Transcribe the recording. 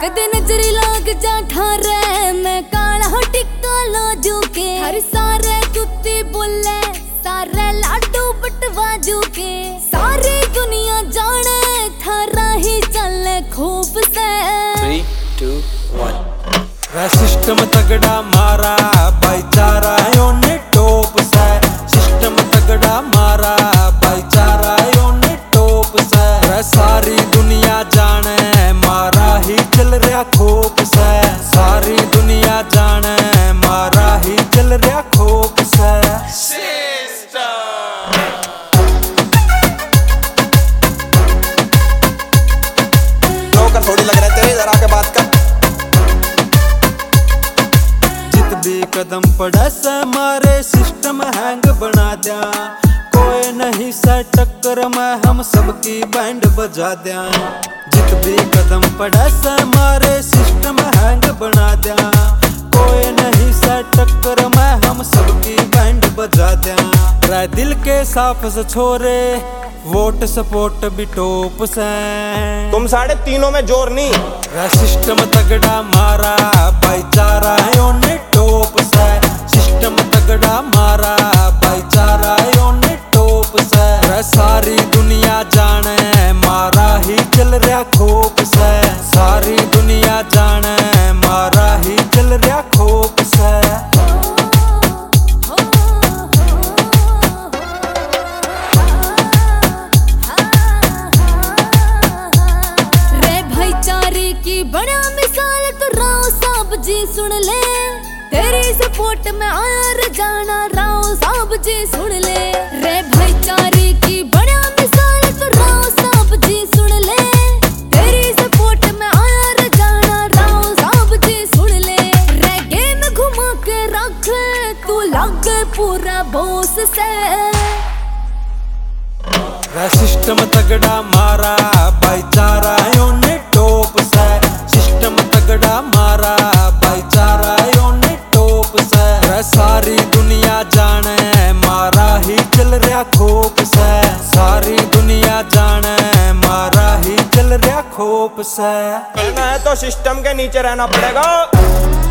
कदे नजरी लाग जा ठारे मैं काला टिक्का लो के हर सारे कुत्ते बोले सारे लाडू बटवाजू के सारी दुनिया जाने थारा ही चले खूब से 3, 2, 1 सिस्टम तगड़ा मारा भाईचारा योने टॉप से सिस्टम तगड़ा मारा भाईचारा योने टॉप से सारी दुनिया जाने मारा ही चल रहा खोप से सारी दुनिया जाने मारा ही चल रहा खोप से थोड़ी लग रहा है तेरे, जरा के बात कर। जित भी कदम पड़ा से मारे सिस्टम हैंग बना दिया कोई नहीं से टक्कर में हम सबकी बैंड बजा दिया जित भी कदम पड़ा से मारे सिस्टम हैंग बना दिया कोई नहीं से टक्कर में हम सबकी बैंड बजा दिया राय दिल के साफ से छोरे वोट सपोर्ट भी टॉप से तुम साढ़े तीनों में जोर नहीं सिस्टम तगड़ा मारा भाईचारा योने टॉप से सिस्टम तगड़ा मारा भाईचारा योने टॉप से सारी दुनिया जाने मारा ही चल रहा खोप से सारी दुनिया जाने मारा ही चल रहा खोप से की बड़ा मिसाल तो राव साहब जी सुन ले तेरी सपोर्ट में आया रजाना राव साहब जी सुन ले रे भाईचारे की बड़ा मिसाल तो राव साहब जी सुन ले तेरी सपोर्ट में आया रजाना राव साहब जी सुन ले रे गेम घुमा के रख तू लग पूरा बॉस से सिस्टम तगड़ा मारा भाईचारा योने टॉप से सिस्टम तगड़ा मारा भाईचारा योने टॉप से सारी दुनिया जाने मारा ही चल रहा खोप से सारी दुनिया जाने मारा ही चल रहा खोप से कहना है तो सिस्टम के नीचे रहना पड़ेगा।